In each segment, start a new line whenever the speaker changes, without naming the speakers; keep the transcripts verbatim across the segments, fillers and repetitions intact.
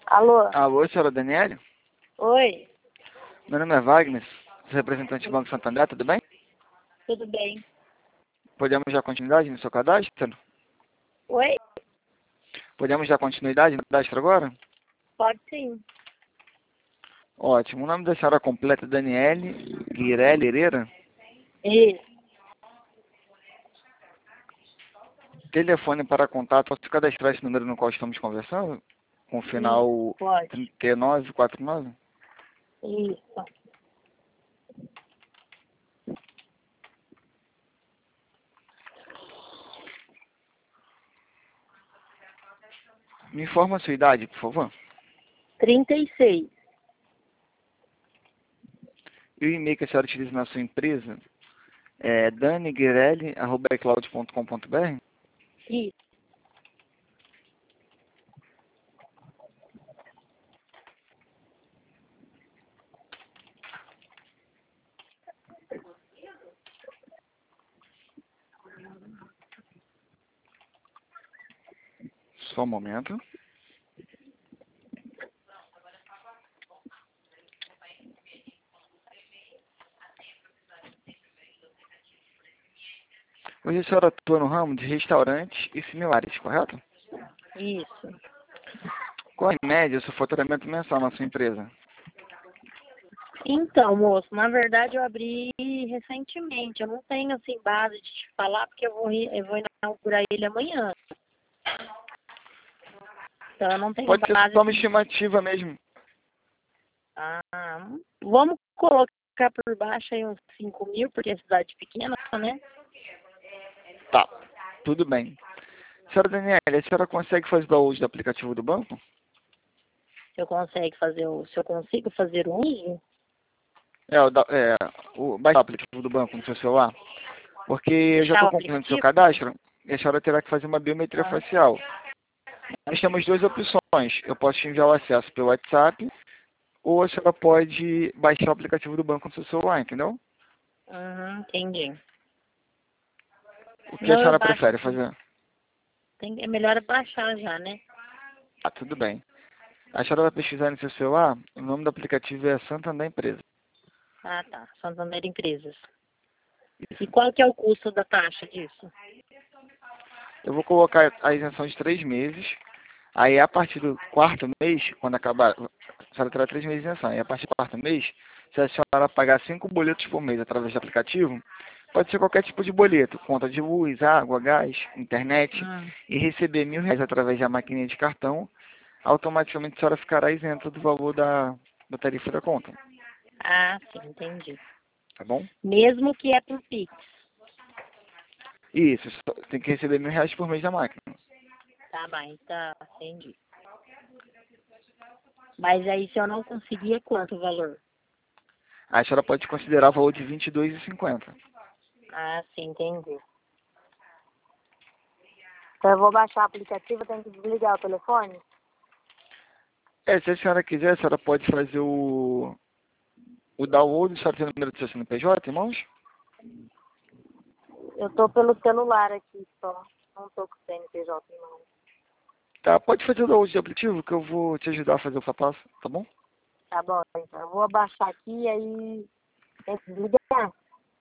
Alô?
Alô, senhora Daniele?
Oi,
Meu nome é Wagner, sou representante do Banco Santander, tudo bem?
tudo bem?
Podemos dar continuidade no seu cadastro?
Oi?
Podemos dar continuidade no cadastro agora?
Pode sim.
Ótimo. O nome da senhora completa é Daniele Guirelli Herrera.
Isso.
Telefone para contato, posso cadastrar esse número no qual estamos conversando? Com o
Isso,
final
pode.
trinta e nove quarenta e nove?
Isso.
Me informa a sua idade, por favor.
trinta e seis.
E o e-mail que a senhora utiliza na sua empresa é daniguirelli arroba icloud ponto com ponto br?
Isso.
Só um momento. Hoje a senhora atua no ramo de restaurantes e similares, correto?
Isso.
Qual em média o seu faturamento mensal na sua empresa?
Então, moço, na verdade eu abri recentemente. Eu não tenho, assim, base de te falar, porque eu vou, ir- eu vou inaugurar ele amanhã. Então eu não tenho
Pode ser
base,
só uma
assim, de...
estimativa mesmo.
Ah, vamos colocar por baixo aí uns cinco mil, porque é cidade pequena, né?
Tá, tudo bem. Senhora Daniela, a senhora consegue fazer download do aplicativo do banco?
Se eu consigo fazer o, se eu consigo fazer o uso,
É, o, da- é, o, baixar o aplicativo do banco no seu celular. Porque eu já
deixar
estou
o
acompanhando o seu
aplicativo?
cadastro e a senhora terá que fazer uma biometria
Ah,
facial. Nós temos duas opções. Eu posso te enviar o acesso pelo WhatsApp ou a senhora pode baixar o aplicativo do banco no seu celular, entendeu?
uhum, entendi.
O que a
Não, eu
senhora
baixo
prefere
sim.
fazer?
Tem, é melhor baixar já, né?
Ah, tudo bem. A senhora vai pesquisar no seu celular, o nome do aplicativo é Santander Empresa.
Ah, tá. Santander Empresas. E
Isso.
qual que é o custo da taxa disso?
Eu vou colocar a isenção de três meses. Aí, a partir do quarto mês, quando acabar, a senhora terá três meses de isenção. E a partir do quarto mês, se a senhora pagar cinco boletos por mês através do aplicativo, pode ser qualquer tipo de boleto, conta de luz, água, gás, internet,
Hum.
e receber mil reais através da maquininha de cartão, automaticamente a senhora ficará isenta do valor da, da tarifa da conta.
Ah, sim, entendi.
Tá bom?
Mesmo que é por Pix.
Isso, só- tem que receber mil reais por mês da máquina.
Tá bem, tá, entendi. Mas aí se eu não conseguir, é quanto o valor?
Aí a senhora pode considerar o valor de vinte e dois reais e cinquenta centavos.
Ah, sim, entendi. Então eu vou baixar o aplicativo, eu tenho que desligar o telefone?
É, se a senhora quiser, a senhora pode fazer o, o download, a senhora tem o número do seu C N P J, irmãos?
Eu tô pelo celular aqui só. Não tô com o C N P J não.
Tá, pode fazer o download do aplicativo que eu vou te ajudar a fazer o passo a passo, tá bom?
Tá bom, então eu vou abaixar aqui e aí tem que desligar.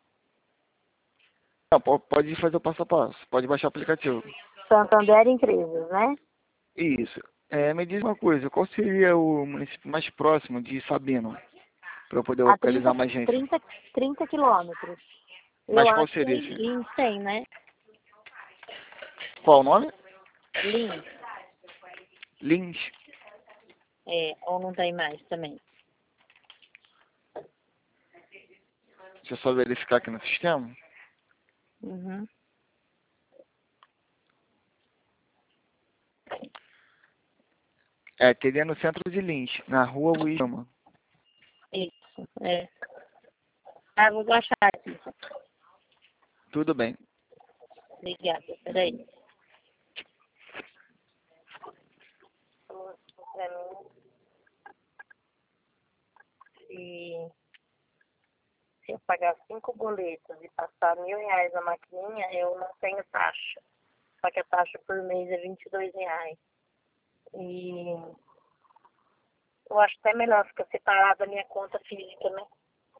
Não, po- pode fazer o passo a passo, pode baixar o aplicativo.
Santander Empresas, né?
Isso. É, me diz uma coisa, qual seria o município mais próximo de Sabino, para eu poder
A
localizar
trinta,
uma agência?
trinta, trinta quilômetros. Eu
Mas qual
acho que é
seria esse?
em cem, né?
Qual o nome?
Lins.
Lins.
É, ou não tem mais também.
Deixa eu só verificar aqui no sistema.
Uhum.
É, teria no centro de Lins, na rua Luiz Gama.
Isso, é. Ah, vou baixar aqui.
Tudo bem.
Obrigada, peraí. Pra mim, se, se eu pagar cinco boletos e passar mil reais na maquininha, eu não tenho taxa. Só que a taxa por mês é vinte e dois reais. E Eu acho até melhor ficar separado da minha conta física, né?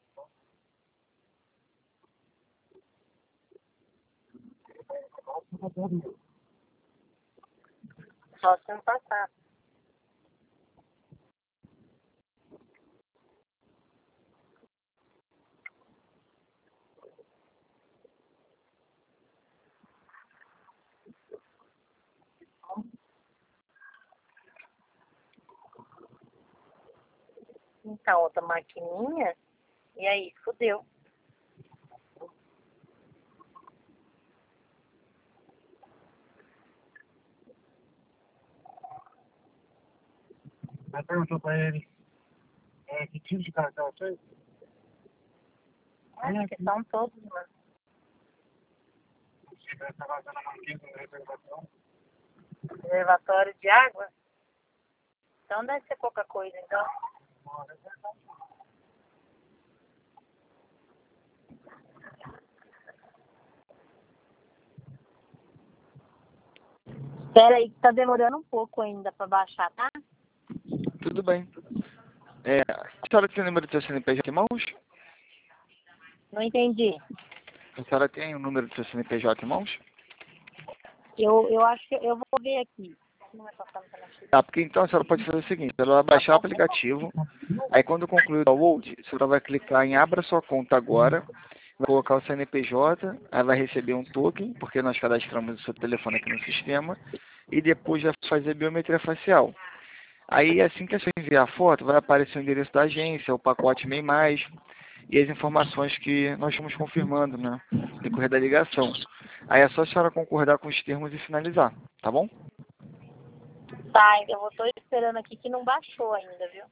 Só se não passar. Então, outra maquininha, e aí, fudeu.
Aí perguntou pra ele, é, que tipo de cartão foi?
Acho que são todos, mano.
Você vai estar fazendo a manguinha com reservação?
Reservatório de água? Então deve ser pouca coisa, então. Espera aí que tá demorando um pouco ainda pra baixar, tá?
Tudo bem. É, a senhora tem o número do seu C N P J em mãos?
Não entendi.
A senhora tem o número do seu C N P J em mãos?
Eu, eu acho que eu vou ver aqui. Não vai passar no telefone.
Tá, porque então a senhora pode fazer o seguinte, ela vai baixar o aplicativo, aí quando concluir o download, a senhora vai clicar em abra sua conta agora, vai colocar o C N P J, aí vai receber um token, porque nós cadastramos o seu telefone aqui no sistema, e depois vai fazer biometria facial. Aí assim que a senhora enviar a foto, vai aparecer o endereço da agência, o pacote MEI mais, e as informações que nós estamos confirmando, né, no decorrer da ligação. Aí é só a senhora concordar com os termos e finalizar, tá bom?
Tá, eu vou tô esperando aqui que não baixou ainda, viu?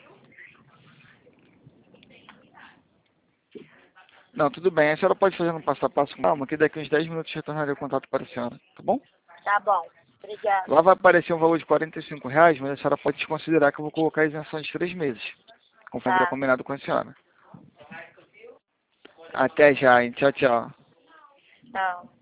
Não, tudo bem. A senhora pode fazer um passo a passo com calma, que daqui uns dez minutos retornarei o contato para a senhora, tá bom?
Tá bom. Obrigada.
Lá vai aparecer um valor de quarenta e cinco reais, mas a senhora pode desconsiderar que eu vou colocar a isenção de três meses, conforme já
Tá.
combinado com a senhora. Até já, hein? Tchau, tchau.
Tchau.